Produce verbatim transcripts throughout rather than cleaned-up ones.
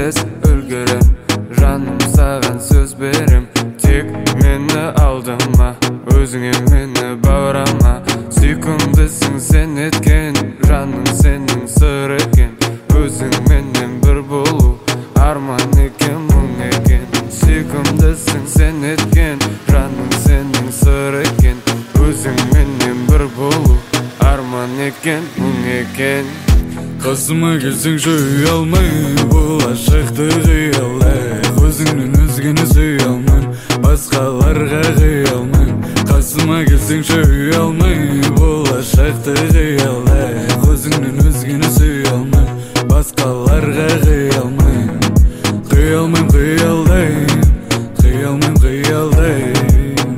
tez ölgürüm. Жаным саған сөз берем, тек мені алдыма, өзіңе мені баурама. Сүйкімдісің сен еткен, жаным сенің сыр екен. Өзің менен бір болу, арман екен, мұң екен. Сүйкімдісің сен еткен, жаным сенің сыр екен. Өзің менен бір болу, арман екен, мұң екен. Қасыма келсең жөй алмай, бұл ашықты қиялай. Өзіңнен өзгені сүй алмайм, басқаларға қия алмайм. Қасыма келсең жөй алмай, бұл ашықты қиялай. Өзіңнен өзгені сүй алмайм, басқаларға қия алмайм. Қия алмайм, қиялдайм, қия алмайм, қиялдайм.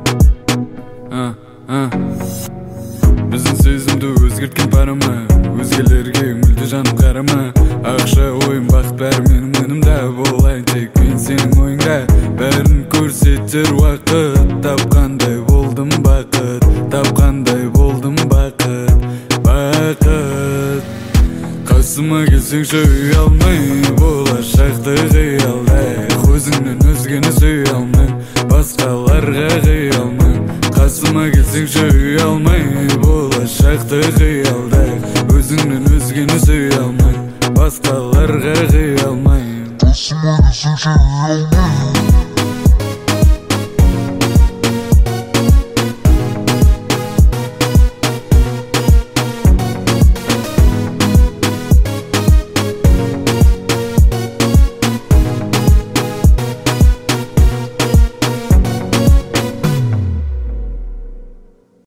Біздің сезімді өзгерткен парама, өзгелерге мүлде жаным қарама. Ақша ойым бақыт бәрі менің өнімде, болайын тек мен сенің ойыңда. Бәрін көрсетер уақыт, тапқандай болдым бақыт, тапқандай болдым бақыт, бақыт. Қасыма келсең жөй алмай, болашақты қиялдай. Өзіңнен өзгені сүй алмайм, басқаларға қия алмайм. Қасыма келсең жөй алмай, болашақты қиялдай. Өзіңнен өзгені сүй алмайм, басқаларға қия алмайм. Қасыма келсең жөй алмай.